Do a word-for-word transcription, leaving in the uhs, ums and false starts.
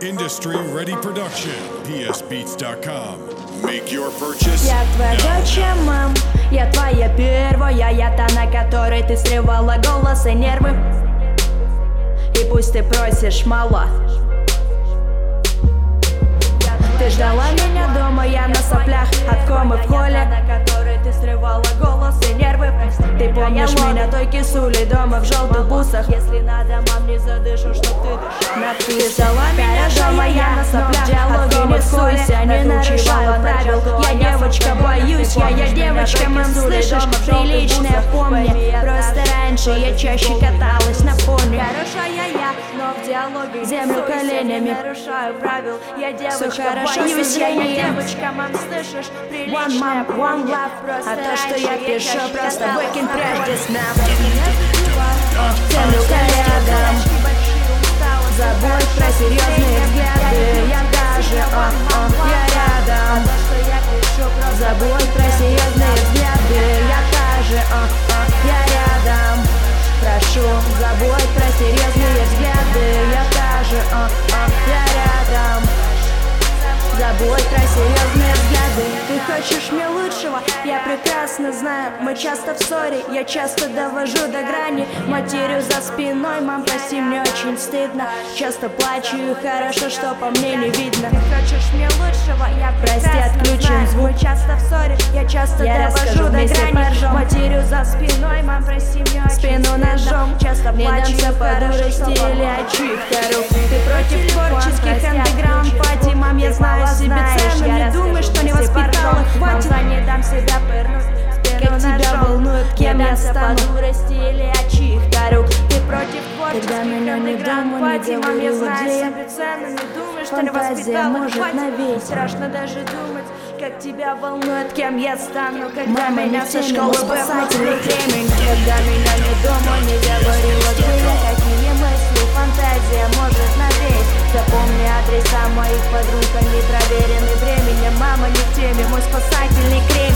Industry Ready Production. P S beats dot com. Make your purchase. Я твоя дочь, мам, я твоя первая, я та, на которой ты срывала голос и нервы. И пусть ты просишь мало. Ты ждала меня дома, я на соплях от комы в холле, на которой ты срывала голос и нервы. Ты помнишь меня той кисулей дома в желтых бусах. Если надо, мам, не задышу, чтоб ты дышала. Ты ждала меня дома, я на соплях от комы в холле, не нарушала правил. Я девочка, боюсь, я, я девочка, мам, слышишь? Приличная, помни. Просто раньше я чаще каталась на пони. Хорошая я, но в диалоге землю коленями нарушаю правил. Я девочка, боюсь, я не девочка, мам, слышишь? Приличная, one mom, one love. А то, что я пишу, просто выкинь прежде сна. Землю рядом, забудь про серьезные взгляды. Я даже, о, о, я рядом. Забудь про серьезные взгляды. Я даже, о, о, я рядом. Прошу, забудь про серьезные взгляды. Я даже, о, о, я рядом. Забудь про серьезные взгляды. Ты хочешь мне лучшего, я прекрасно знаю. Мы часто в ссоре, я часто довожу до грани. Матерю за спиной, мам, прости, мне очень стыдно. Часто плачу и хорошо, что по мне не видно. Ты хочешь мне лучшего, я прекрасно Прости, отключим звук. Мы часто в ссоре, я часто я довожу до грани. Матерю за спиной, мам, прости, мне очень Спину стыдно. Ножом, часто плачу и по дурости или от чьих-то рук. Ты против творческих андеграунд пати, мам, я знаю себе цену, не думай, что не воспитала, хватит. Не дам себя пырнуть, как тебя волнует, кем я стану, по дурости или от чьих-то рук. Ты против творческих андеграунд пати, мам, я знаю себе цену, не думай, что не воспитала, хватит. Страшно даже думать, как тебя волнует, кем я стану, когда мама, меня со школы спасателей времени. Когда меня не дома, не говорила ты, какие мысли, фантазия может навеять. Запомни адреса моих подруг, они проверены временем. Мама не в теме, мой спасательный кремень.